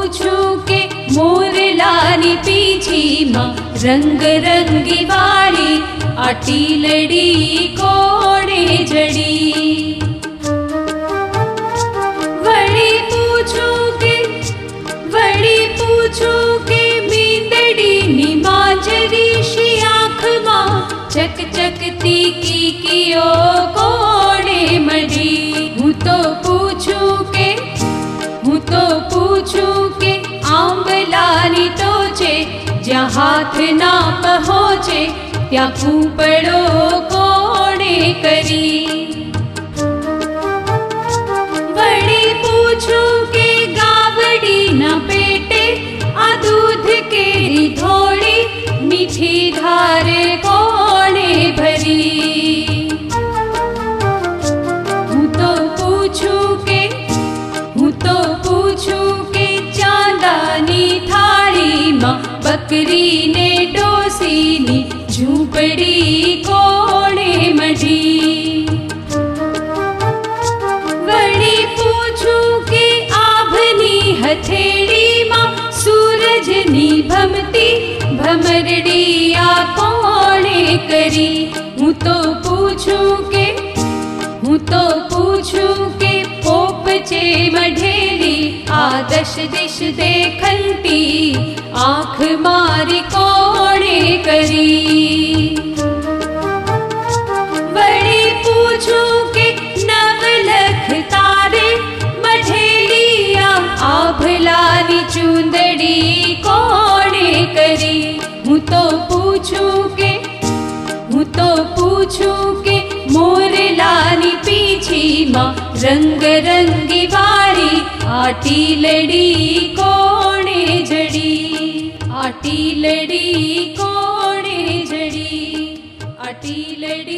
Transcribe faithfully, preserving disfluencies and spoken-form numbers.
पूछूं के मोर लानी पीछी माँ रंग रंगी वाली आटी लड़ी कोड़े जड़ी। वड़ी पूछूं के वड़ी पूछूं के मींदड़ी नी मांजरी शी आँख माँ चक चक तीकी कियो कोड़े मड़ी। हूँ तो पूछूं के हूँ तो पूछूं के आंबलानी टोचे ज्या हाथ ना पहुँचे त्या कूपड़ो कोड़े करी। वड़ी पूछूं के गावड़ी ना पेटे आ दूध केरी धोड़ी मीठी धार कोड़े भरी। हूँ तो पूछूं के हूँ तो पूछूं के चांदानी थाली माँ बकरी ने डोसी नी झूपड़ी कोड़े मढ़ी। वड़ी पूछूं के आभनी हथेड़ी माँ सूरज नी भमती भमरड़िया कोड़े करी। हूँ तो पूछूं के हूँ तो पूछूं के पोपचे मढेरी आदश दिश देखंती आँख मारी कोड़े करी। वड़ी पूछूं के नवलख तारे मढेलिया आभलानी चूंदड़ी कोड़े करी। हूँ तो पूछूं के हूँ तो पूछूं के मोर लानी पीछी माँ रंग रंगी वाली आटी लड़ी कोड़े जड़ी। आटी लड़ी कोड़े जड़ी आटी लड़ी।